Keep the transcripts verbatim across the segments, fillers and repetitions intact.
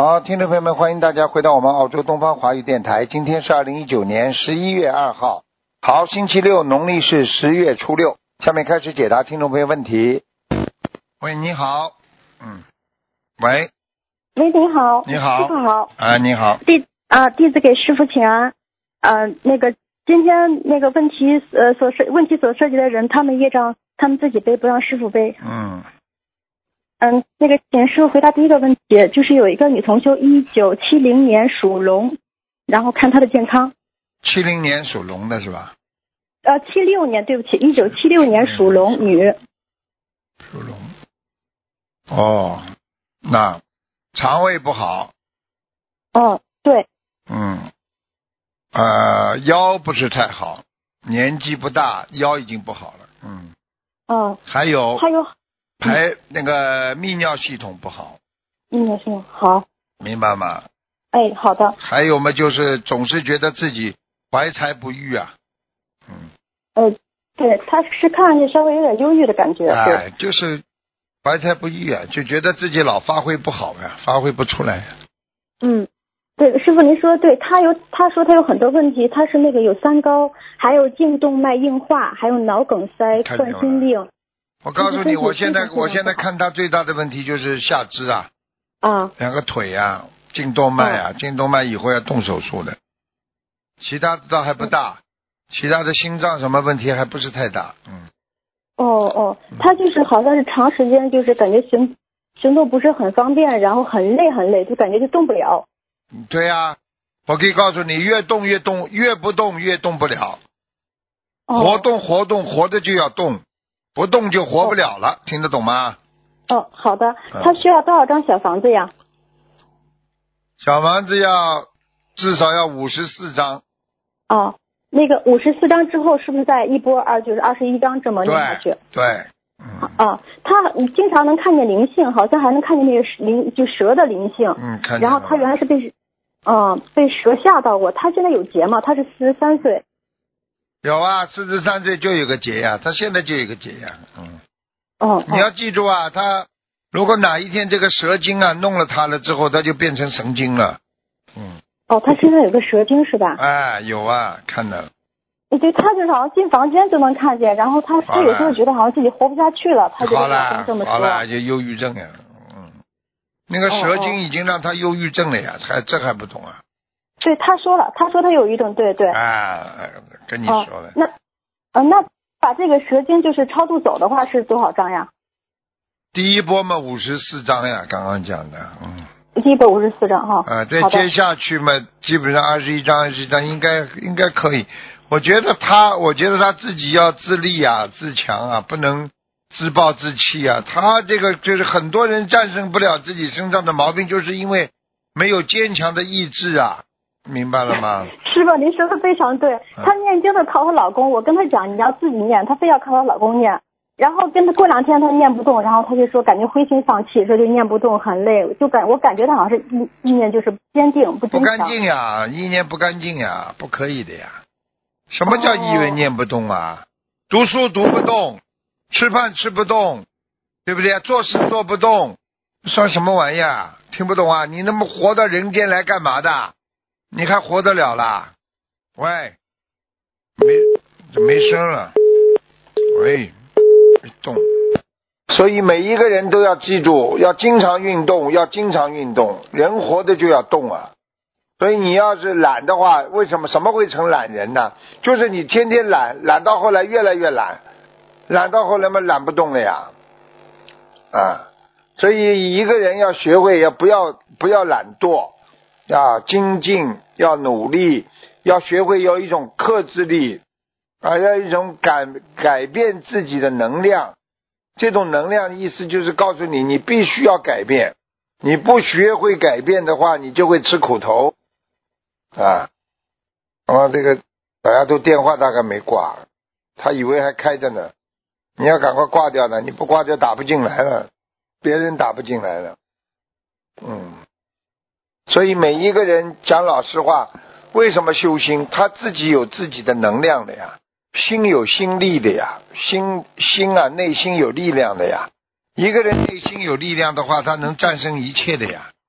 好，听众朋友们，欢迎大家回到我们澳洲东方华语电台。今天是二零一九年十一月二号，好，星期六，农历是十月初六。下面开始解答听众朋友问题。喂，你好，嗯，喂， 喂，你好， 你好， 师傅好， 啊，你好， 弟啊，弟子给师傅请安。呃，那个今天那个问题呃所涉问题所涉及的人，他们业障他们自己背，不让师傅背。 嗯， 嗯，那个请师傅回答第一个问题，就是有一个女同修，一九七零年属龙，然后看她的健康。 七零年属龙的是吧？ 呃，七六年，对不起，一九七六年属龙女。 属龙。哦，那肠胃不好。 哦，对。 嗯，呃，腰不是太好，年纪不大，腰已经不好了。嗯。 嗯。 还有。 还有。 排那个泌尿系统不好。 泌尿系统好。 明白吗？ 哎，好的。 还有嘛，就是总是觉得自己怀才不遇啊。嗯。 呃，对，他是看上去稍微有点忧郁的感觉。 哎，就是怀才不遇啊，就觉得自己老发挥不好呀，发挥不出来呀。 嗯，对，师傅您说对，他有他说他有很多问题，他是那个有三高，还有颈动脉硬化，还有脑梗塞、冠心病。 我告诉你，我现在我现在看他最大的问题就是下肢啊， 啊， 两个腿啊，颈动脉啊，颈动脉以后要动手术的，其他的倒还不大，其他的心脏什么问题还不是太大，嗯。 哦哦，他就是好像是长时间就是感觉行行动不是很方便，然后很累很累，就感觉就动不了。 对呀、啊，我可以告诉你，越动越动，越不动越动不了。 哦、 活动活动活着就要动。不动就活不了了，哦、听得懂吗？ 哦，好的。他需要多少张小房子呀？ 小房子要至少要五十四张。 哦，那个五十四张之后，是不是再一波二就是二十一张这么念下去？ 对对，嗯。 啊，他经常能看见灵性，好像还能看见那个灵就蛇的灵性。 嗯，看见。 然后他原来是被嗯、呃、被蛇吓到过，他现在有劫吗？他是四十三岁。 有啊，四十三岁就有个劫呀，他现在就有个劫呀，嗯。 哦。 你要记住啊，他如果哪一天这个蛇精啊弄了他了之后，他就变成神经了，嗯。 哦，他身上有个蛇精是吧？ 哎，有啊，看到了。 对，他就是好像进房间就能看见，然后他他有时候觉得好像自己活不下去了，他就跟这么说。 好了，就忧郁症呀，嗯。那个蛇精已经让他忧郁症了呀，还这还不懂啊？ 对，他说了，他说他有一种，对对。 啊，跟你说了。 哦、那，呃，那把这个蛇精就是超度走的话是多少张呀？ 第一波嘛，五十四张呀，刚刚讲的，嗯。 第一波五十四张哈。 啊，再接下去嘛，基本上二十一张，二十一张应该应该可以。我觉得他，我觉得他自己要自立啊，自强啊，不能自暴自弃啊。他这个就是很多人战胜不了自己身上的毛病，就是因为没有坚强的意志啊。明白了吗？ 是吧？您说的非常对。她念经的靠她老公，我跟她讲你要自己念，她非要靠她老公念。然后跟她过两天她念不动，然后她就说感觉灰心丧气，说就念不动，很累。就感我感觉她好像是意意念就是坚定不坚强。 不干净呀，意念不干净呀，不可以的呀。什么叫意念念不动啊？哦、读书读不动，吃饭吃不动，对不对？做事做不动，算什么玩意儿？听不懂啊？你那么活到人间来干嘛的？你还活得了啦？喂，没没声了。喂，没动。所以每一个人都要记住，要经常运动，要经常运动。人活着就要动啊。所以你要是懒的话，为什么什么会成懒人呢？就是你天天懒，懒到后来越来越懒，懒到后来嘛懒不动了呀。啊，所以一个人要学会，要不要不要懒惰。要精进，要努力，要学会有一种克制力，啊，要一种改改变自己的能量。这种能量意思就是告诉你，你必须要改变。你不学会改变的话，你就会吃苦头啊。啊，这个大家都电话大概没挂，他以为还开着呢。你要赶快挂掉了，你不挂掉打不进来了，别人打不进来了。嗯。所以每一个人讲老实话，为什么修心？他自己有自己的能量的呀，心有心力的呀，心心啊，内心有力量的呀。一个人内心有力量的话，他能战胜一切的呀。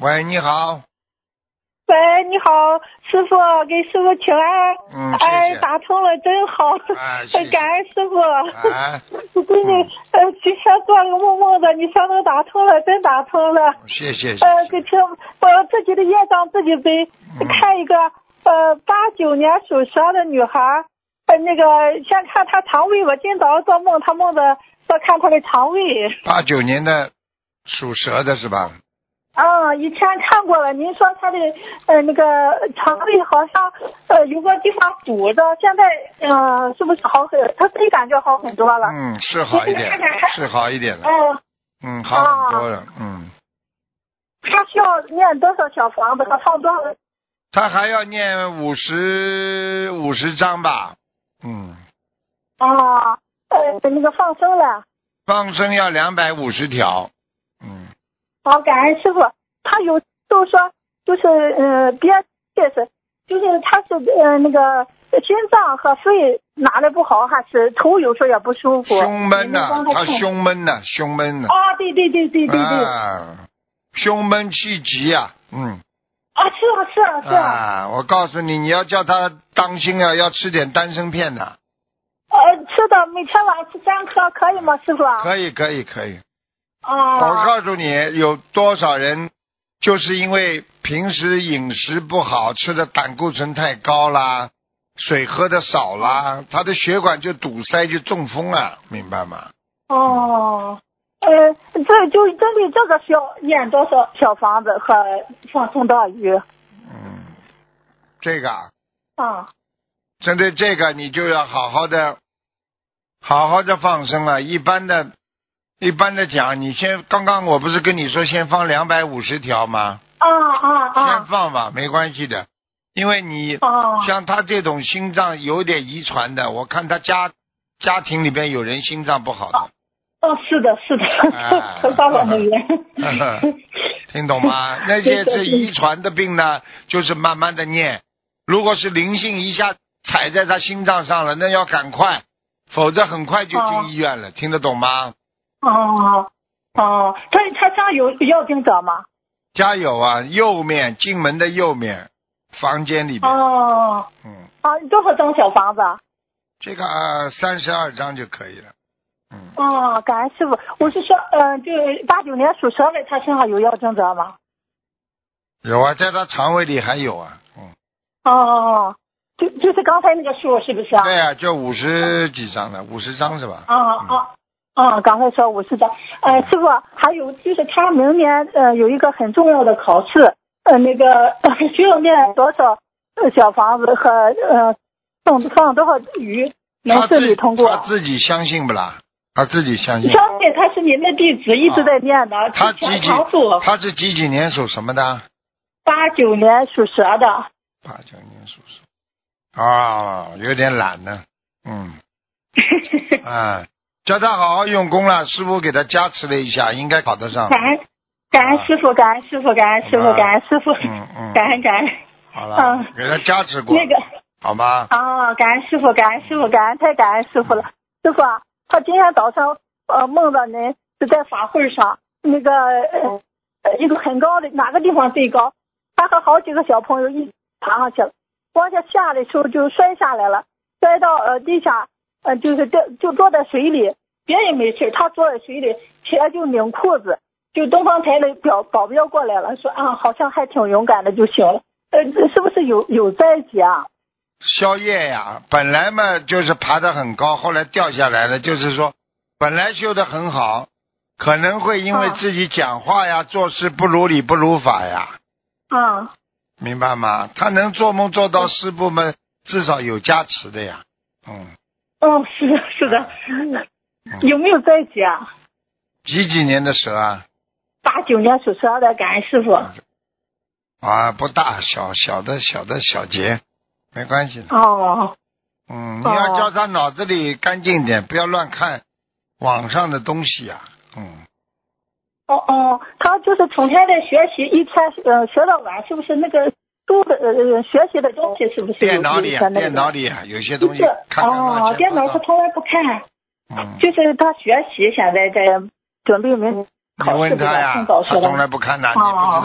喂，你好。 喂，你好，师傅，给师傅请安。 嗯， 哎，打通了，真好。 哎，谢谢感恩师傅。 哎， 我闺女，呃，之前做了个梦梦的，你说能打通了，真打通了。 谢谢。谢呃，给听我自己的业障自己背。 嗯、 看一个呃八九年属蛇的女孩，呃，那个先看她肠胃吧。今早上做梦，她梦的说看她的肠胃。 八九年的属蛇的是吧？ 啊，以前看过了。您说他的呃那个肠胃好像呃有个地方堵着，现在呃是不是好很？他自己感觉好很多了。 嗯，是好一点，是好一点了。 嗯、呃、 嗯，好很多了。啊、嗯。 他需要念多少小房子？他放多少？ 他还要念五十五十章吧？嗯。 啊，呃那个放生了。 放生要两百五十条。嗯。 好，感恩师傅。他有就是说，就是呃，别这是，就是他是呃那个心脏和肺哪里不好，还是头有时候也不舒服。 胸闷呐、啊，他胸闷呐、啊，胸闷呐、 啊。哦，对对对对对对。 啊，胸闷气急呀、啊，嗯。 啊，是啊是啊是啊。 啊，我告诉你，你要叫他当心啊，要吃点丹参片的。 呃，吃的，每天晚上吃三颗，可以吗，师傅？ 可以可以可以。 啊！ 我告诉你，有多少人就是因为平时饮食不好，吃的胆固醇太高啦，水喝的少啦，他的血管就堵塞，就中风啊，明白吗？ 哦，呃，这就针对这个需要念多少小房子和放生多少鱼？ 嗯，这个啊。 啊。 针对这个，你就要好好的，好好的放生啊，一般的。一般的讲，你先刚刚我不是跟你说先放两百五十条吗？ 啊啊啊！ 先放吧，没关系的，因为你、 啊、 像他这种心脏有点遗传的，我看他家家庭里边有人心脏不好的。 哦、啊啊，是的，是的，很少的人。 听懂吗？那些是遗传的病呢，就是慢慢的念。如果是灵性一下踩在他心脏上了，那要赶快，否则很快就进医院了。啊、听得懂吗？ 哦哦，他他家有要经者吗？ 家有啊，右面进门的右面，房间里面。 哦， 嗯。 啊，多少张小房子？ 这个呃三十二张就可以了。嗯。 哦，感恩师傅。我是说，嗯、呃，就八九年属蛇的，他身上有要经者吗？ 有啊，在他肠胃里还有啊。嗯。 哦，就就是刚才那个数是不是啊？ 对啊，就五十几张了，五十张是吧？ 啊啊。嗯啊，刚才说五十张，呃，师傅，还有就是他明年呃有一个很重要的考试，呃，那个、呃、需要念多少小房子和呃放放多少鱼能顺利通过？ 他自己相信不啦？他自己相信。 相信他是您的弟子，一直在念的。啊、 他几几？他是几几年属什么的？ 八九年属蛇的。 八九年属蛇。啊，有点懒呢。嗯。啊。叫他好好用功了，师傅给他加持了一下，应该考得上。 感恩感恩师傅，感恩师傅，感恩师傅，感恩师傅， 嗯嗯， 感恩感恩。 好了， 嗯， 给他加持过。 那个， 好吗？ 啊，感恩师傅，感恩师傅，感恩太感恩师傅了。师傅啊，他今天早上呃梦到您是在法会上，那个呃一个很高的哪个地方最高？他和好几个小朋友一起爬上去了，往下下的时候就摔下来了，摔到呃地下。呃，就是掉，就坐在水里，别人没事，他坐在水里，起来就拧裤子，就东方台的表保镖过来了，说啊，好像还挺勇敢的就行了。呃，是不是有有灾劫啊？ 宵夜呀，本来嘛就是爬得很高，后来掉下来了，就是说本来修得很好，可能会因为自己讲话呀、啊、做事不如理不如法呀。 啊， 明白吗？他能做梦做到师父们至少有加持的呀。嗯。 哦，是的，是的。嗯、有没有灾劫啊？ 几几年的蛇啊？ 八九年属蛇的，感恩师傅。 啊，不大，小小的小的小劫，没关系的。 哦。 嗯，你要叫他脑子里干净点，不要乱看网上的东西呀、啊。嗯。 哦哦，他就是成天在学习，一天呃学到晚，是不是那个？读的呃学习的东西是不是电脑里啊？电脑里啊，有些东西看看哦，电脑他从来不看， 嗯， 就是他学习现在在准备明考试的， 你问他呀，他从来不看的，你不知道。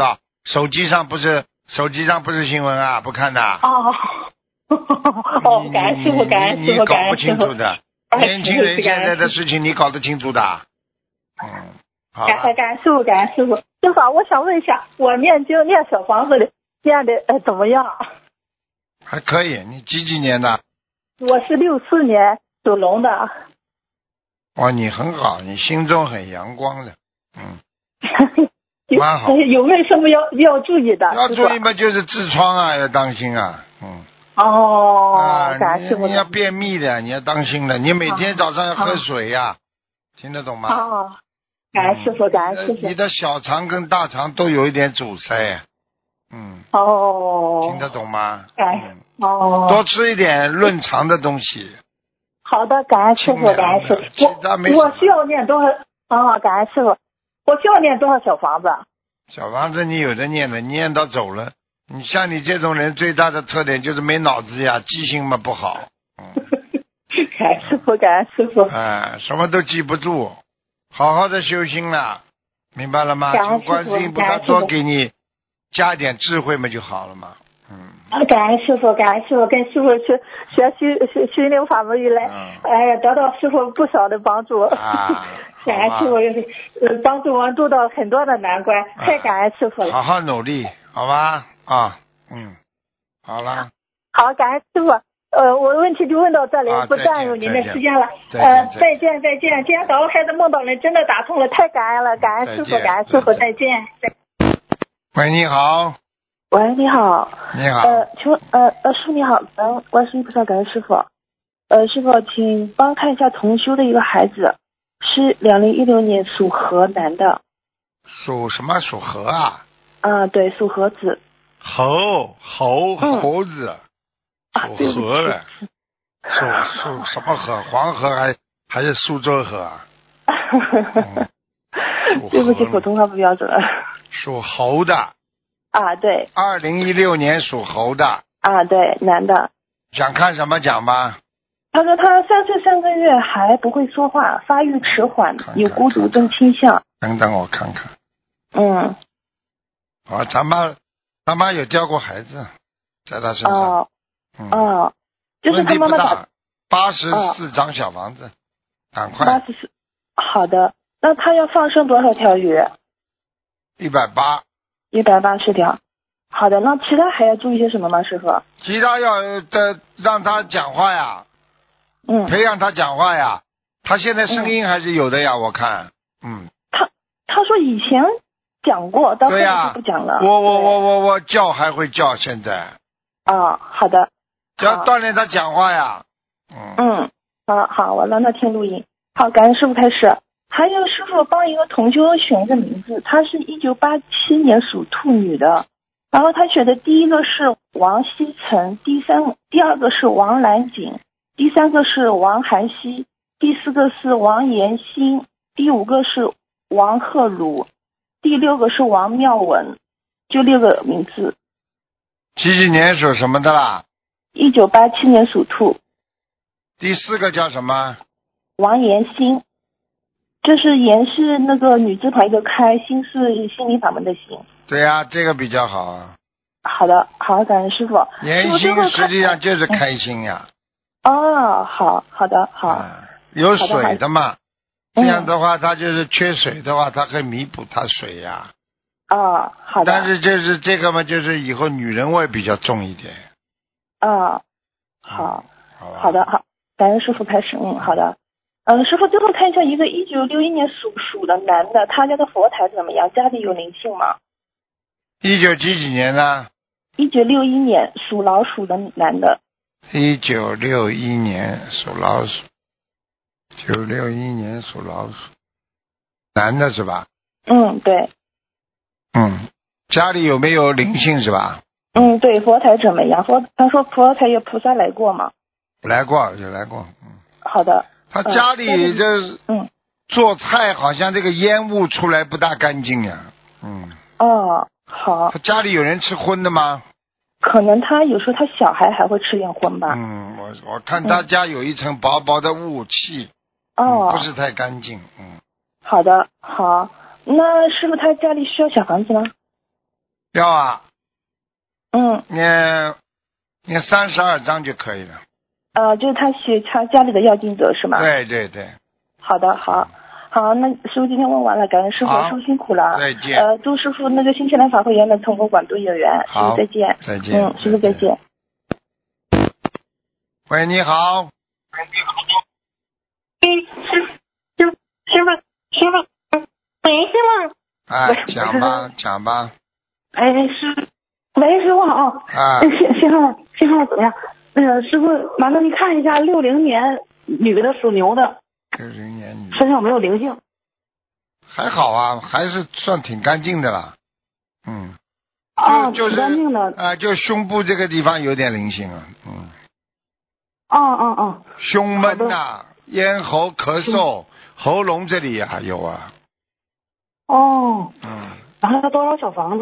手机上不是手机上不是新闻啊，不看的。 哦，哦，感恩师傅，感恩师傅，感恩师傅。 年轻人现在的事情你搞得清楚的。嗯，好。 感恩感恩师傅，感恩师傅。师傅，我想问一下，我念经念小房子的念的呃怎么样？ 还可以。你几几年的？ 我是六四年属龙的。 哦，你很好，你心中很阳光的。嗯。蛮好。 有没有什么要要注意的？ 要注意嘛，就是痔疮啊，要当心啊。嗯。 哦。 啊， 感谢你你要便秘的，你要当心的。你每天早上要喝水呀、啊，听得懂吗？ 哦。感恩师傅，感恩师傅。 你的小肠跟大肠都有一点阻塞。嗯。 哦。 听得懂吗？ 感恩。哦。 多吃一点润肠的东西。 好的，感恩师傅，感恩师傅。我我需要念多少？啊，感恩师傅。我需要念多少小房子？ 小房子你有的念了，念到走了。你像你这种人最大的特点就是没脑子呀，记性嘛不好。嗯、 感恩师傅，感恩师傅。 哎，什么都记不住，好好的修心了，明白了吗？求观世音菩萨多给你加点智慧嘛就好了嘛。嗯。 啊，感恩师傅，感恩师傅，跟师傅学学习学心灵法门以来，嗯、哎呀，得到师傅不少的帮助。 啊。 感恩师傅，呃，帮助我渡到很多的难关，太感恩师傅了。 好好努力，好吧？啊，嗯，好了。 好，感恩师傅。呃，我的问题就问到这里， 啊、 不占用您的时间了。 呃， 再见，再见。今天早上孩子梦到人，真的打通了，太感恩了，感恩师傅，感恩师傅，再见。 喂，你好。 喂，你好。 你好。 呃，请问，呃呃，师傅你好，感恩观世音菩萨，感恩师傅。呃，师傅，请帮看一下同修的一个孩子。是两零一六年属猴男的。 属什么？属猴啊？ 啊，对，属猴子。 猴猴猴子， 嗯、 属猴了。属属什么河？黄河还还是苏州河啊？嗯、 对不起，普通话不标准。 属猴的。 啊，对。 二零一六年属猴的。 啊，对，男的。 想看什么讲吧？ 他说他三岁三个月还不会说话，发育迟缓，看看有孤独症倾向。 等等我看看。 嗯。 啊，他妈他妈有掉过孩子，在他身上。 哦。 嗯、 哦。就是他妈妈打八十四张小房子，赶、哦、快。 八十四。好的，那他要放生多少条鱼？ 一百八。 一百八十条。好的，那其他还要注意些什么吗，师傅？ 其他要的让他讲话呀。 嗯， 培养他讲话呀，他现在声音还是有的呀，嗯、我看，嗯。 他他说以前讲过，到后来就不讲了。 我我我我我叫还会叫，现在。 哦，好的。 要锻炼他讲话呀。 嗯。嗯，好好，我让他听录音。好，感恩师傅开始。还有师傅帮一个同修选一个名字，她是一九八七年属兔女的，然后她选的第一个是王希晨，第三第二个是王兰锦。第三个是王涵熙，第四个是王延新，第五个是王鹤鲁，第六个是王妙文，就六个名字。 几几年属什么的啦？ 一九八七年属兔。 第四个叫什么？ 王延新，就是延是那个女字旁一个开，心是心灵法门的心。 对呀、啊，这个比较好啊。 好的，好，感恩师傅。 延心实际上就是开心呀。 嗯哦，好好的好、 啊，有水的嘛， 的这样的话，它就是缺水的话，它可以弥补它水呀。 哦，好的。 但是就是这个嘛，就是以后女人味比较重一点。 哦，好， 嗯、好吧好的好，感恩师傅开始，嗯，好的。嗯，师傅最后看一下一个一九六一年属鼠的男的，他家的佛台怎么样？家里有灵性吗？ 一九几几年呢？ 一九六一年属老鼠的男的。 一九六一年属老鼠，九六一年属老鼠，男的是吧？ 嗯，对。 嗯，家里有没有灵性是吧？ 嗯，对，佛台怎么样？佛他说佛台有菩萨来过吗？ 来过，有来过。嗯， 好的。 他家里这嗯做菜好像这个烟雾出来不大干净呀。嗯。 哦，好。 他家里有人吃荤的吗？ 可能他有时候他小孩还会吃点荤吧。 嗯，我我看他家有一层薄薄的雾气， 哦、 嗯，不是太干净。嗯， 好的，好。那师傅他家里需要小房子吗？ 要啊， 嗯， 念念三十二章就可以了。 呃，就是他写他家里的要经者是吗？ 对对对。 好的，好，好，那师傅今天问完了，感恩师傅， 好师傅辛苦了。 再见呃，祝师傅那个新西兰法会圆满成功，广度有缘。师好傅再见。 再见嗯，师傅再再见见。 喂，你好。 师师师师傅师傅，喂，师傅。 哎， 喂讲吧讲吧。 哎，师，喂，师傅好。 啊信信号信号怎么样？那个师傅，麻烦您看一下六零年女的属牛的六零年女身上有没有灵性？ 还好啊，还是算挺干净的啦。嗯。 啊， 就就是挺干净的。 啊，就胸部这个地方有点灵性啊。嗯。 啊啊啊！ 胸闷呐、咽喉咳嗽、喉咙这里啊有啊。 哦。 嗯。 然后要多少小房子？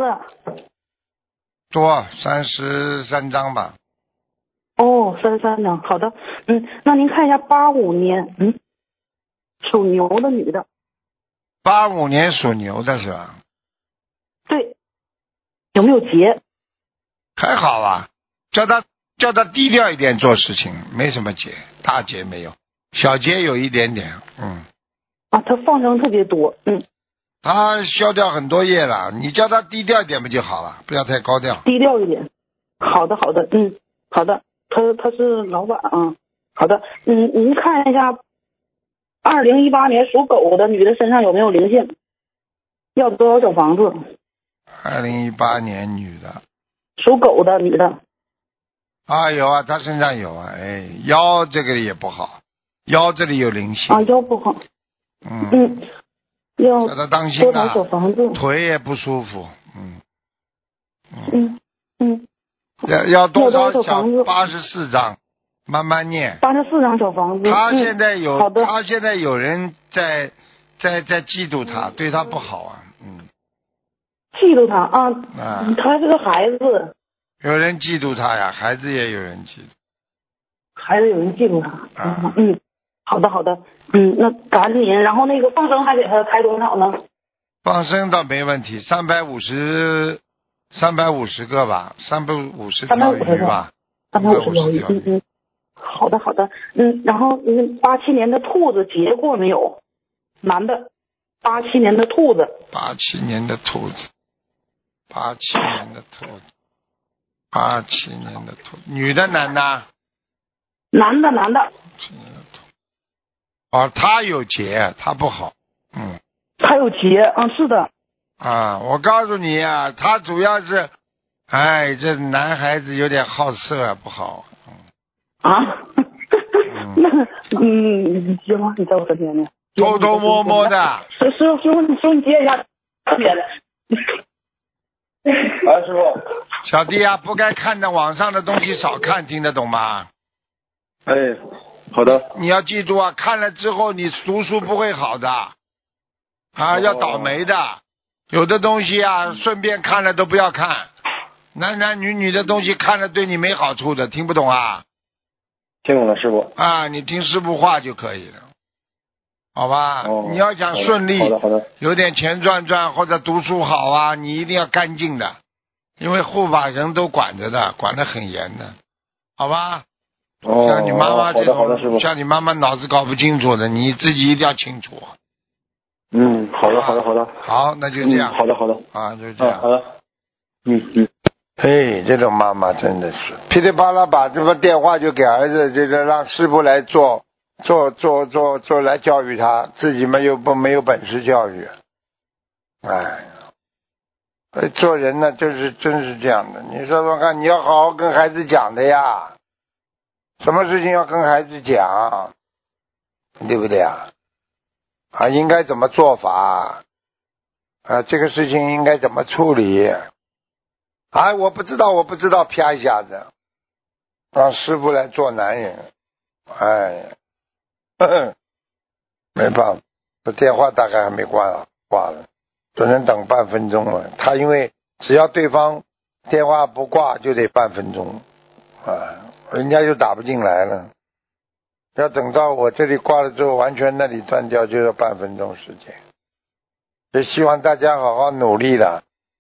多三十三张吧。 哦，三十三张，好的。嗯，那您看一下八五年，嗯，属牛的女的。 八五年属牛的是吧？ 对。有没有结？ 还好啊，叫他叫他低调一点做事情，没什么结，大结没有，小结有一点点。嗯。 啊，他放生特别多，嗯。 他消掉很多业了，你叫他低调一点不就好了？不要太高调。 低调一点。好的，好的，嗯，好的。他他是老板啊。好的，嗯，您看一下，二零一八年属狗的女的身上有没有灵性？要多少小房子？ 二零一八年女的。 属狗的女的。 啊，有啊，她身上有啊，哎，腰这个也不好，腰这里有灵性。 啊，腰不好。 嗯。 嗯。要叫他当心多少啊， 小房子？ 腿也不舒服。嗯。 嗯嗯。 要要多少要多少小房子？ 八十四张，慢慢念。 八十四张小房子。 他现在有， 嗯、好的。 他现在有人在在在嫉妒他，对他不好啊。嗯。 嫉妒他啊？ 啊。 他是个孩子。 有人嫉妒他呀，孩子也有人嫉妒。 孩子有人嫉妒他。 啊。 嗯，好的好的。嗯，那赶紧，然后那个放生还给他开多少呢？ 放生倒没问题，三百五十，三百五十个吧，三百五十条鱼吧， 三百五十条鱼。嗯嗯。好的好的。嗯，然后嗯，八七年的兔子结过没有？男的，八七年的兔子。 八七年的兔子，八七年的兔子，八七年的兔，女的男的？ 男的男的。 七年的兔。哦，他有结，他不好。嗯。 他有结啊，是的。 啊，我告诉你啊，他主要是，哎，这男孩子有点好色，不好。嗯、 啊？那嗯，行吗？你在我身边呢。 偷偷摸摸的。 师师傅师傅，你师傅你接一下，别的。 啊，师傅。 小弟啊，不该看的网上的东西少看，听得懂吗？ 哎，好的。 你要记住啊，看了之后你读书不会好的，啊， 哦、 要倒霉的。有的东西啊，顺便看了都不要看，男男女女的东西看了对你没好处的，听不懂啊？ 听懂了，师傅。 啊，你听师傅话就可以了，好吧？ 哦、 你要想顺利， 好的好的， 有点钱赚赚或者读书好啊，你一定要干净的，因为护法人都管着的，管得很严的，好吧？ 哦， 像你妈妈这种， 像你妈妈脑子搞不清楚的，你自己一定要清楚。 嗯，好的，好的，好的。 好，那就这样。 嗯、好的，好的。 啊，就这样。 啊、好的。嗯嗯。 嘿，这种妈妈真的是噼里啪啦把这个电话就给儿子，这个让师傅来做做做做做来教育他，自己嘛又不没有本事教育。哎，做人呢，就是真是这样的。你说说看，你要好好跟孩子讲的呀。什么事情要跟孩子讲，对不对啊？啊，应该怎么做法？啊，这个事情应该怎么处理？哎，我不知道，我不知道，啪一下子，让师傅来做男人。哎，呵呵，没办法，这电话大概还没挂了，挂了，只能等半分钟了。他因为只要对方电话不挂，就得半分钟，啊。人家就打不进来了，要等到我这里挂了之后，完全那里断掉，就要半分钟时间。也希望大家好好努力了，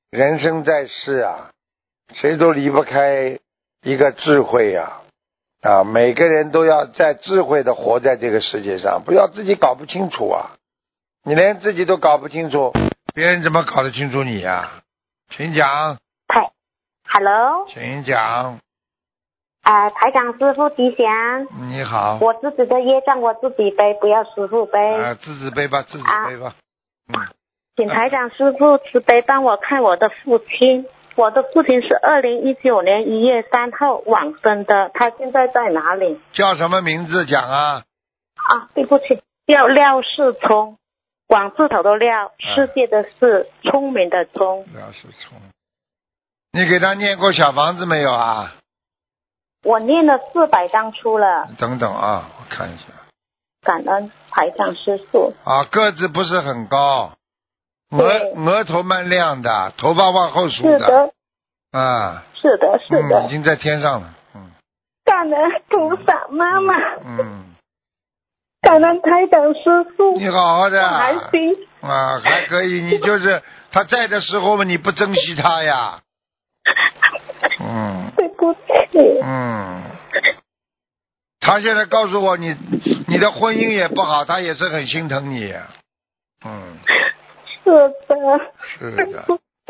人生在世啊，谁都离不开一个智慧呀、啊，啊，每个人都要在智慧的活在这个世界上，不要自己搞不清楚啊！你连自己都搞不清楚，别人怎么搞得清楚你呀、啊？请讲。 台 ，Hello。 请讲。 啊、呃，台长师傅吉祥。 你好。 我自己的业障我自己背，不要师傅背。 啊，自己背吧，自己背吧。啊、嗯。 请台长师傅慈悲帮我看我的父亲。我的父亲是二零一九年一月三号往生的，他现在在哪里？ 叫什么名字讲啊？ 啊，对不起，叫廖世聪，广字头的廖，世界的世，啊、聪明的聪。 廖世聪，你给他念过小房子没有啊？ 我念了四百张出了。 等等啊，我看一下。 感恩台长师傅。 啊，个子不是很高。额额头蛮亮的，头发往后梳的。 是的。 啊。 是的，是的。 嗯、已经在天上了。嗯。 感恩菩萨妈妈。 嗯。 感恩台长师傅。 你好好的。 还行。 啊，还可以。你就是他在的时候嘛，你不珍惜他呀。嗯。 对不起。 嗯。他现在告诉我你你的婚姻也不好，他也是很心疼你。嗯。 是的， 是的，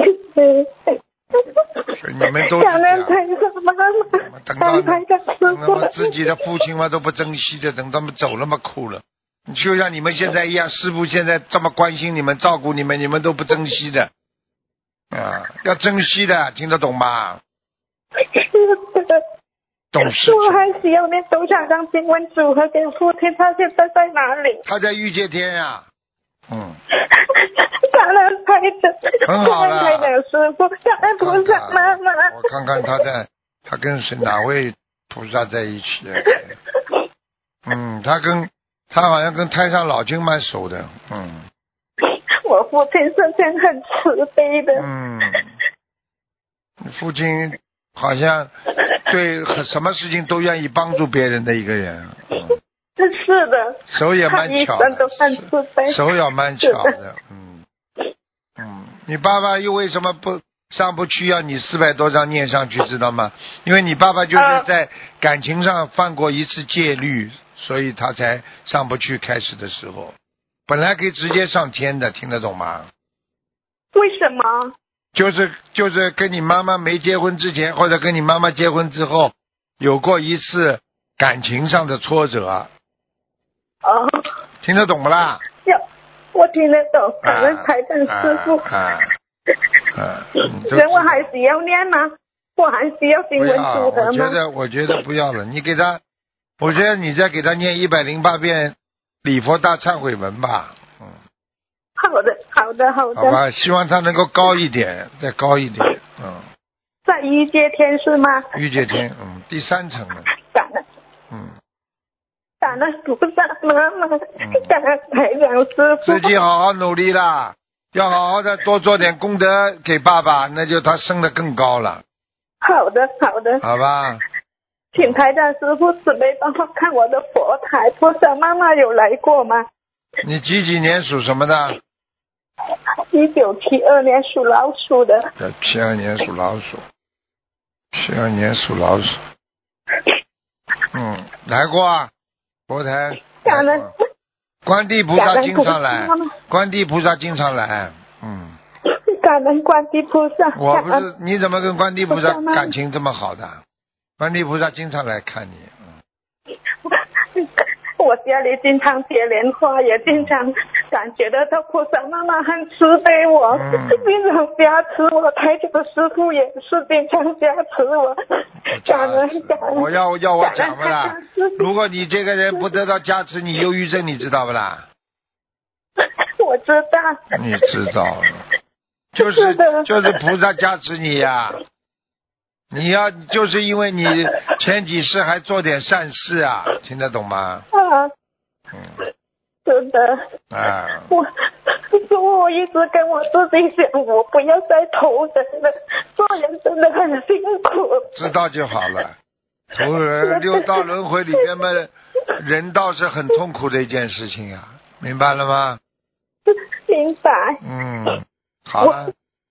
所以你们都是这样。等到等到自己的父亲嘛都不珍惜的，等他们走了嘛哭了。就像你们现在一样，师父现在这么关心你们、照顾你们，你们都不珍惜的啊！要珍惜的，听得懂吗？ 是的。 懂事。 我还需要念多少张经文组合给父亲？他现在在哪里？ 他在御界天呀、啊。嗯。 感恩台长， 很好了。 感恩台长师傅，感恩菩萨妈妈。 我看看他在，他跟是哪位菩萨在一起？嗯，他跟他好像跟太上老君蛮熟的。嗯。 我父亲是件很慈悲的。 嗯。父亲好像对什么事情都愿意帮助别人的一个人。嗯。 是的。 手也蛮巧的。 都很慈悲。 手也蛮巧的。嗯。嗯，你爸爸又为什么不上不去？要你四百多张念上去，知道吗？因为你爸爸就是在感情上犯过一次戒律，所以他才上不去。开始的时候，本来可以直接上天的，听得懂吗？ 为什么？ 就是就是跟你妈妈没结婚之前，或者跟你妈妈结婚之后，有过一次感情上的挫折。 哦。 听得懂不啦？ 我听得懂，感恩台长师傅。 啊啊啊！ 人我还需要念吗？我还需要经文组合吗？ 我觉得，我觉得不要了。你给他，我觉得你再给他念一百零八遍礼佛大忏悔文吧。嗯。 好的，好的，好的。 好吧，希望他能够高一点，再高一点。嗯。 在御界天是吗？ 御界天，嗯，第三层了。 感恩。 嗯。 感恩菩萨妈妈，感恩台长师傅。 自己好好努力啦，要好好的多做点功德给爸爸，那就他升得更高了。 好的，好的。 好吧。 请台长师傅慈悲帮我看我的佛台，菩萨妈妈有来过吗？ 你几几年属什么的？ 一九七二年属老鼠的。 七二年属老鼠。七二年属老鼠。嗯，来过啊。佛台， 感恩观地菩萨经常来，观地菩萨经常来，嗯。 感恩观地菩萨。 我不是，你怎么跟观地菩萨感情这么好的？观地菩萨经常来看你，嗯。 我家里经常结莲花，也经常感觉得到菩萨妈妈很慈悲我， 嗯、 经常加持我。台长的师傅也是经常加持我。感恩感恩。 我要要我讲不啦？如果你这个人不得到加持，你忧郁症，你知道不啦？ 我知道。 你知道了，就是就是菩萨加持你呀、啊。你要就是因为你前几世还做点善事啊，听得懂吗？ 啊， 嗯， 是的。 啊， 我我一直跟我自己讲，我不要再投人了，做人真的很辛苦。 知道就好了。投人六道轮回里边嘛，人道是很痛苦的一件事情啊，明白了吗？ 明白。 嗯，好了。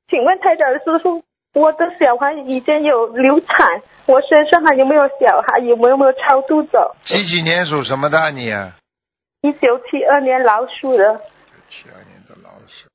请问台长师傅，我的小孩已经有流产，我身上还有没有小孩？有没有没有超度走？ 几几年属什么的你啊？ 一九七二年老鼠的。 七二年的老鼠。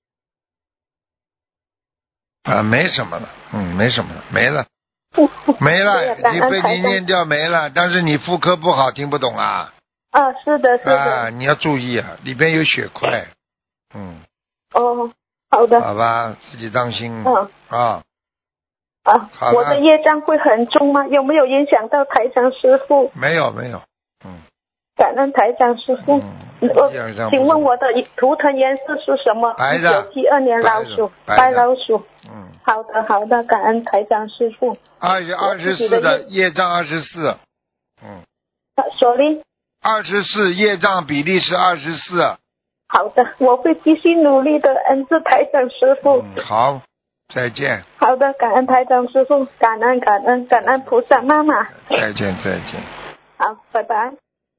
啊，没什么了，嗯，没什么了，没了，没了，你被你念掉没了。但是你妇科不好，听不懂啊？ 啊，是的，是的。 啊，你要注意啊，里边有血块。嗯。 哦，好的。 好吧，自己当心。 嗯。 啊。 啊，我的业障会很重吗？有没有影响到台长师傅？ 没有，没有。嗯。 感恩台长师傅。 嗯。 我请问我的图腾颜色是什么？ 白的。 一九七二年老鼠，白老鼠。嗯。好的，好的，感恩台长师傅。 二十二十四的业障二十四。嗯。 所以。 二十四业障比例是二十四。 好的，我会继续努力的，恩师台长师傅。 嗯，好，再见。 好的，感恩台长师傅，感恩感恩感恩菩萨妈妈。 再见再见。 好，拜拜。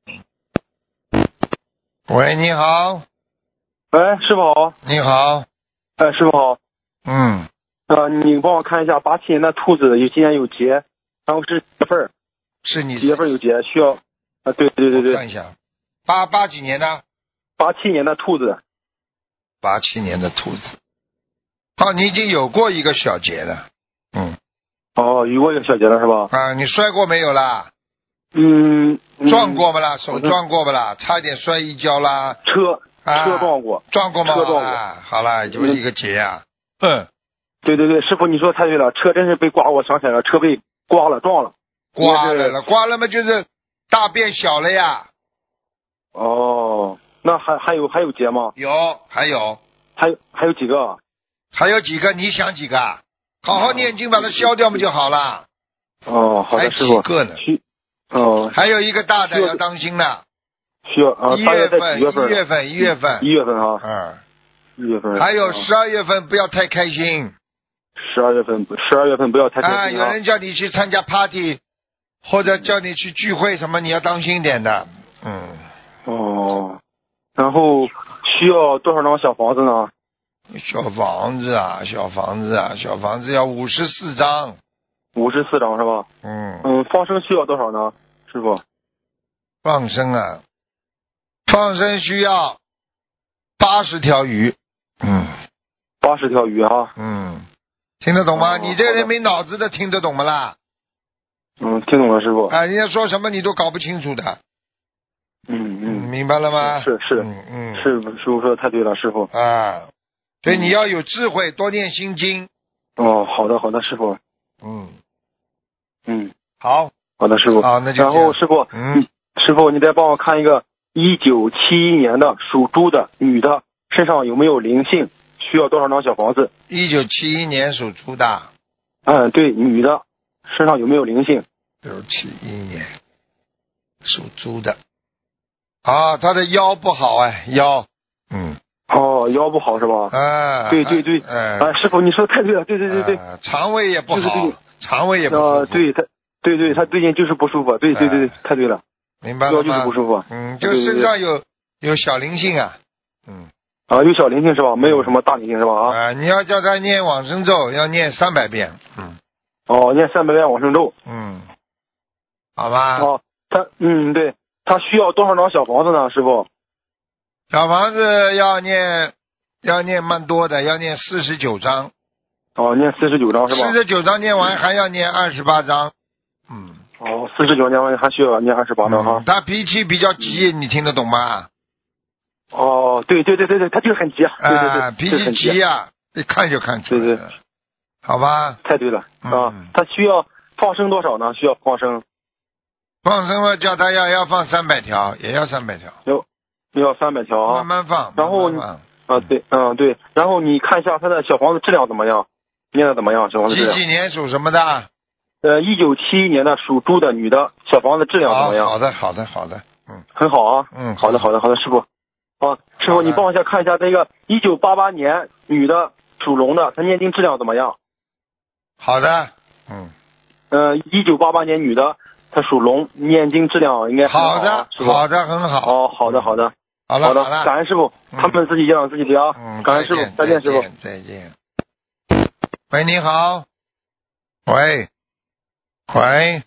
喂，你好。 喂，师傅好。 你好。 哎，师傅好。 嗯。 呃，你帮我看一下，八七年的兔子有今年有劫，然后是几月份？ 是你几月份有劫？需要啊？对对对对。 看一下，八八几年的？ 八七年的兔子。 八七年的兔子。哦，你已经有过一个小劫了。嗯。 哦，有过一个小劫了是吧？ 啊，你摔过没有啦？ 嗯。 撞过不啦？手撞过不啦？差一点摔一跤啦。 车。 啊、 车撞过。 撞过吗？ 车撞过。 啊、好了，就是一个劫啊。嗯。 对对对，师傅你说太对了，车真是被刮，我想起来了，车被刮了，撞了。 刮了了，刮了嘛就是大变小了呀。 哦，那还还有还有劫吗？ 有，还有， 还有还有几个？ 还有几个？你想几个？好好念经把它消掉嘛就好了。 哦，好的，师傅。 还几个呢？ 哦。 还有一个大的要当心的。 需要啊， 一月份， 一月份， 一月份，一月份， 一月份啊。 嗯。 一月份。 还有十二月份不要太开心。 十二月份，十二月份不要太开心啊！ 啊，有人叫你去参加 party， 或者叫你去聚会什么，你要当心点的。嗯。 哦。然后需要多少张小房子呢？ 小房子啊，小房子啊，小房子要五十四张。 五十四张是吧？ 嗯。 嗯，放生需要多少呢，师傅？ 放生啊，放生需要八十条鱼。嗯。 八十条鱼啊。 嗯。听得懂吗？ 哦、 你这人没脑子的，听得懂吗啦？ 嗯，听懂了，师傅。 啊，人家说什么你都搞不清楚的。 嗯嗯， 明白了吗？ 是是的， 嗯嗯， 是师傅说的太对了，师傅。 啊，所以你要有智慧，多念心经。 哦，好的好的，师傅。 嗯嗯， 好， 好的，师傅。 好，那就然后师傅， 嗯， 师傅你再帮我看一个一九七一年的属猪的女的身上有没有灵性？需要多少张小房子？ 一九七一年属猪的。 嗯，对，女的身上有没有灵性？ 一九七一年属猪的。啊，她的腰不好哎，腰。嗯。 哦，腰不好是吧？ 啊。 对对对。 哎、 啊，师傅你说的太对了，对对对对。 啊、肠胃也不好。 对对对肠胃也不舒服。 啊，对他，对对，他最近就是不舒服，对对对对，太对了。 明白了吗？ 腰就是不舒服。 嗯，就身上有有小灵性啊。嗯。 啊，有小灵性是吧？没有什么大灵性是吧？啊， 啊，你要叫他念往生咒，要念三百遍。嗯。 哦，念三百遍往生咒。 嗯。好吧。 哦，他嗯，对，他需要多少张小房子呢，师傅？ 小房子要念，要念蛮多的，要念四十九章。 哦，念四十九章是吧？ 四十九章念完还要念二十八章。嗯。 哦，四十九念完还需要念二十八章哈。 他脾气比较急，你听得懂吗？ 哦，对对对对对，他就是很急啊，对对对， 啊，脾气急呀，一看就看出来。 对对， 好吧。 太对了啊！他需要放生多少呢？需要放生。 放生嘛，叫他要要放三百条，也要三百条。 有，要三百条啊。 慢慢放。 然后慢慢放啊，对，嗯对，然后你看一下他的小房子质量怎么样？念的怎么样？小房子质量。 几几年属什么的？ 呃，一九七一年的属猪的女的，小房子质量怎么样？ 好的，好的，好的，嗯， 很好啊。 嗯， 好的，好的，好的，师傅。啊，师傅，你帮我一下看一下这个一九八八年女的属龙的，她念经质量怎么样？ 好的，嗯。 呃，一九八八年女的，她属龙，念经质量应该很好、啊。 好的， 师傅。 好的，很好。 哦，好的，好的。 好了， 好的， 好了， 感恩师傅，他们自己养自己的啊。 嗯， 感恩师傅，再见，师傅。 再见。 喂，你好。喂，喂。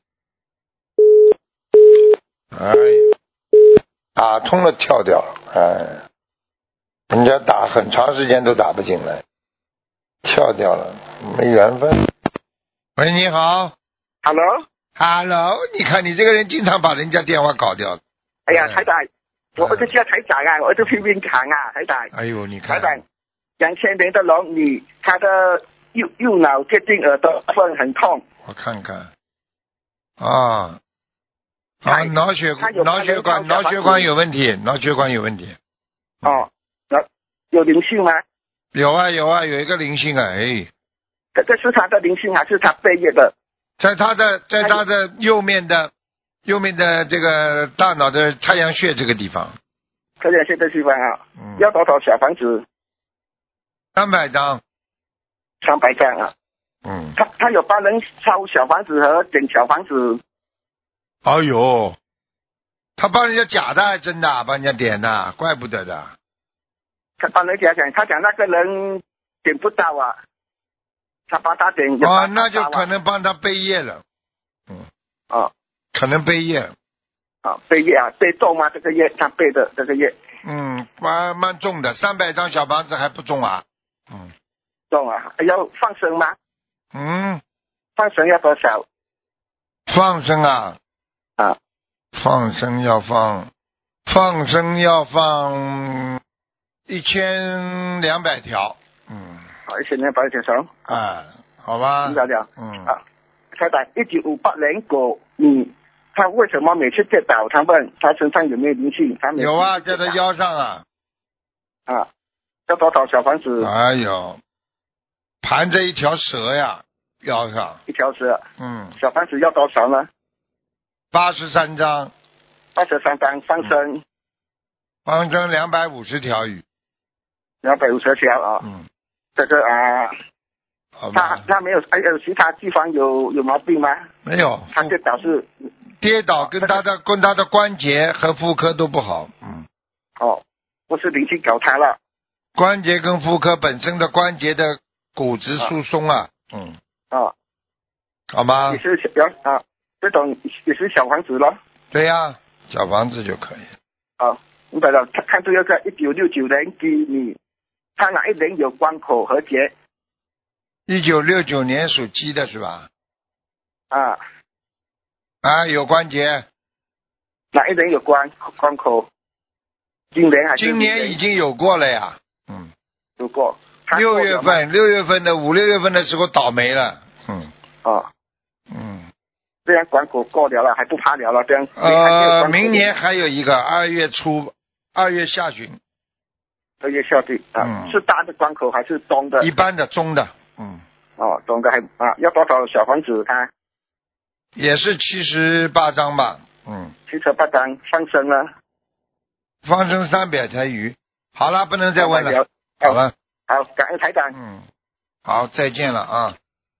哎，打通了跳掉了，哎，人家打很长时间都打不进来，跳掉了，没缘分。喂，你好。 Hello。 Hello， 你看你这个人经常把人家电话搞掉。 哎呀，台长，我我就叫台长啊，我就拼命扛啊，台长。 哎呦，你看。 台长，两千年的龙女，她的右右脑接近耳朵部很痛。 我看看。啊。啊，脑血脑血管脑血管有问题，脑血管有问题。 哦，有灵性吗？ 有啊有啊，有一个灵性啊，哎。 这这是他的灵性还是他背业的？ 在他的在他的右面的右面的这个大脑的太阳穴这个地方。 太阳穴的地方啊。 嗯。 要多少小房子？ 三百张。 三百张啊。 嗯。 他他有帮人抄小房子和捡小房子。 哎呦，他帮人家假的还真的，帮人家点的，怪不得的。 他帮人家讲，他讲那个人点不到啊，他帮他点。 哦，那就可能帮他背业了。嗯。 哦。 可能背业。 啊，背业啊，背重吗？这个业他背的这个业。 嗯，蛮蛮重的，三百张小房子还不重啊。嗯。 重啊，要放生吗？ 嗯。 放生要多少？ 放生啊。 啊， 放生要放，放生要放一千两百条，嗯， 好，一千两百条成， 啊，好吧， 明白了， 嗯， 啊，台长，一九五八年狗，你他为什么每次跌倒？他问他身上有没有灵性？他有啊，在他腰上啊， 啊，要多少小房子？ 哎呦，盘着一条蛇呀，腰上一条蛇， 嗯， 小房子要多少呢？ 八十三张， 八十三张放生，嗯、 放生两百五十条鱼， 两百五十条啊， 嗯， 这个啊，他他没有还有其他地方有有毛病吗？ 没有， 他跌倒是跌倒跟他的跟他的关节和妇科都不好，嗯， 哦，不是灵性搞他了， 关节跟妇科本身的关节的骨质疏松啊，嗯， 啊， 好吗？ 也是小啊。这种也是小房子咯。 对呀、啊，小房子就可以。 啊，明白了。看看这个一九六九年鸡你，他哪一年有关口和节？ 一九六九年属鸡的是吧？ 啊啊，有关节。 哪一年有关关口？今年还是今年已经有过了呀。嗯， 有过。 六月份，六月份的五六月份的时候倒霉了。嗯。 啊。 嗯。 这样关口过了了，还不怕了了，这样。 呃，明年还有一个二月初，二月下旬。 二月下旬啊、嗯，是大的关口还是中的？ 一般的，中的。嗯。 哦，中的还啊，要多少小房子？他也是七十八张吧。嗯。 七十八张放生了。 放生三百条鱼。好了，不能再问了。好了。 好，感恩台长。 嗯。好，再见了啊。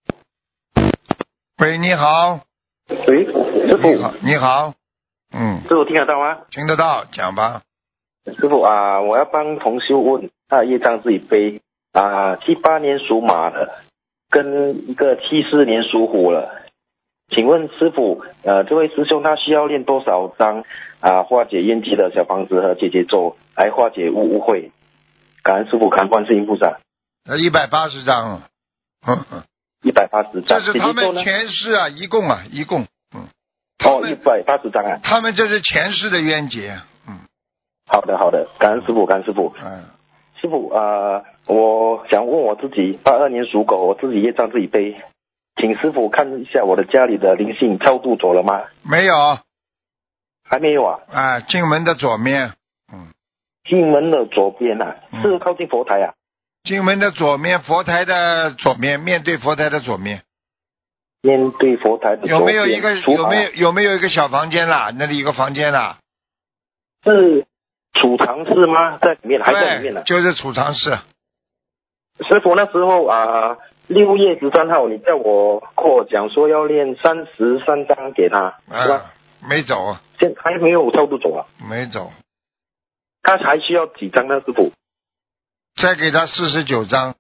喂，你好。 喂，师傅。 你好，你好。嗯。 师傅听得到吗？ 听得到，讲吧。 师傅啊，我要帮同修问，他业障自己背啊，七八年属马的，跟一个七四年属虎了。请问师傅，呃，这位师兄他需要练多少张啊化解冤结的小房子和解结咒，来化解误误会？感恩师傅，感恩观世音菩萨。 呃，一百八十张。嗯嗯。 一百八十张。 这是他们前世啊，一共啊，一共。嗯。 哦，一百八十张啊。 他们这是前世的冤结。嗯。 好的，好的，感恩师傅，感恩师傅。 嗯。 师傅啊、呃，我想问我自己，八二年属狗，我自己业障自己背，请师傅看一下我的家里的灵性超度走了吗？ 没有。 还没有啊？ 啊，进门的左面。嗯。 进门的左边啊，是靠近佛台啊。 进门的左面，佛台的左面，面对佛台的左面。 面对佛台的左边。 有没有一个有没有有没有一个小房间啦？那里有个房间啦。 是储藏室吗？在里面还在里面呢、啊？ 就是储藏室。 师傅那时候啊，六月十三号你叫我跟我讲说要练三十三章给他， 啊、 是吧？ 没走。 现还没有超度走啊？ 没走。 他还需要几张呢，师傅？ 再给他四十九张，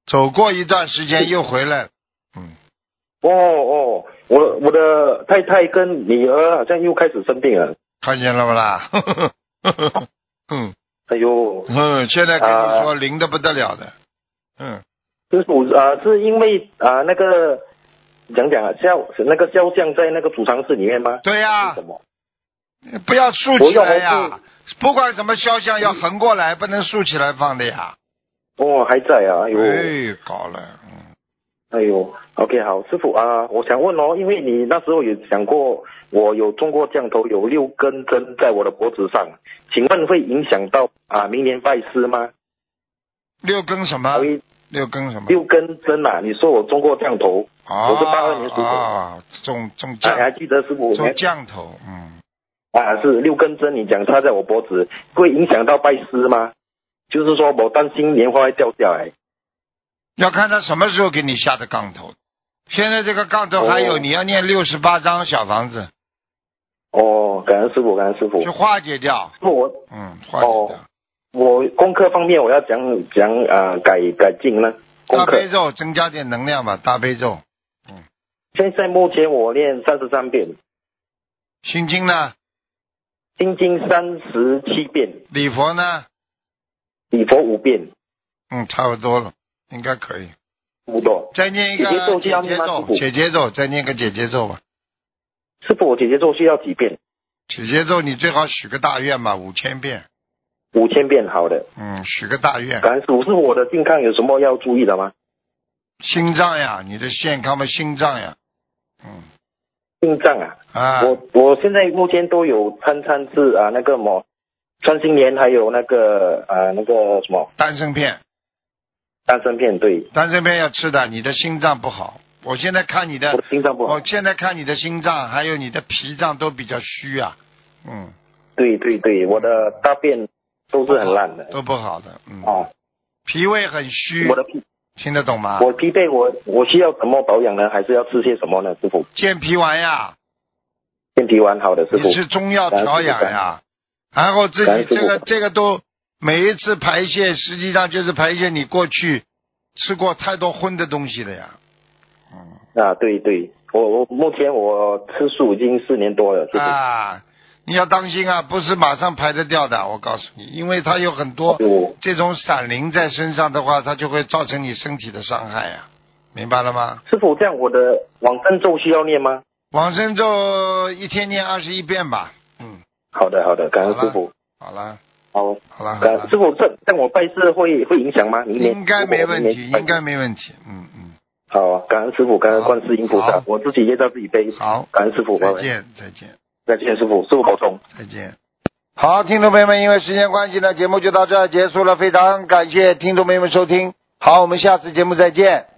走过一段时间又回来了。嗯。 哦哦，我我的太太跟女儿好像又开始生病了。 看见了不啦？嗯。 哎呦。 嗯，现在跟你说灵的不得了的。嗯。 师傅啊、呃，是因为啊、呃、那个讲讲啊肖那个肖像在那个储藏室里面吗？ 对呀、啊。 什么？ 不要竖起来呀！不管什么肖像要横过来，不能竖起来放的呀。 哦，还在啊，哎呦。 哎，搞了，嗯。 哎呦 ，OK， 好，师傅啊、呃，我想问哦，因为你那时候有讲过，我有中过降头，有六根针在我的脖子上，请问会影响到啊、呃、明年拜师吗？ 六根什么？六根什么？ 六根针啊！你说我中过降头， 啊、 我是八二年属狗啊，中中降、 啊，还记得师傅？ 中降头，嗯。 啊，是六根针，你讲插在我脖子，会影响到拜师吗？就是说我担心莲花会掉下来。 要看他什么时候给你下的杠头。现在这个杠头还有， 哦、 你要念六十八张小房子。 哦，感恩师傅，感恩师傅。 去化解掉。 我嗯，化解掉。 哦、我功课方面我要讲讲啊、呃、改改进呢。 大悲咒增加点能量吧，大悲咒。嗯。 现在目前我念三十三遍。 心经呢？ 心经三十七遍。 礼佛呢？ 礼佛五遍。 嗯，差不多了，应该可以。 差不多。 再念一个姐姐咒，姐姐咒，再念个姐姐咒吧。 师傅，我姐姐咒需要几遍？ 姐姐咒你最好许个大愿吧，五千遍。 五千遍，好的。 嗯，许个大愿。 感恩师傅，师傅我的健康有什么要注意的吗？ 心脏呀，你的健康嘛，心脏呀。嗯。 心脏啊， 啊， 我我现在目前都有餐餐吃啊那个什么穿心莲，还有那个啊那个什么丹参片， 丹参片对， 丹参片要吃的，你的心脏不好。我现在看你的， 我的心脏不好， 我现在看你的心脏还有你的脾脏都比较虚啊，嗯， 对对对，我的大便都是很烂的， 都不好的，嗯， 哦， 脾胃很虚， 我的脾听得懂吗？ 我脾胃我我需要怎么保养呢？还是要吃些什么呢，师傅？ 健脾丸呀， 健脾丸好的，师傅。 你是中药调养呀，然后自己这个这个都每一次排泄，实际上就是排泄你过去吃过太多荤的东西了呀。嗯啊，对对，我我目前我吃素已经四年多了，师傅。 啊，你要当心啊，不是马上排得掉的，我告诉你，因为它有很多这种闪灵在身上的话，它就会造成你身体的伤害呀、啊，明白了吗？ 师傅，这样我的往生咒需要念吗？ 往生咒一天念二十一遍吧。嗯， 好的好的，感恩师傅。 好了， 好， 好了， 感恩师傅，这这样我拜师会会影响吗？明年应该没问题，应该没问题。嗯嗯。 好，感恩师傅，感恩观世音菩萨，我自己业障自己背。 好， 感恩师傅， 再见，再见， 再见，师傅，师傅保重， 再见。好，听众朋友们，因为时间关系呢，节目就到这儿结束了，非常感谢听众朋友们收听，好，我们下次节目再见。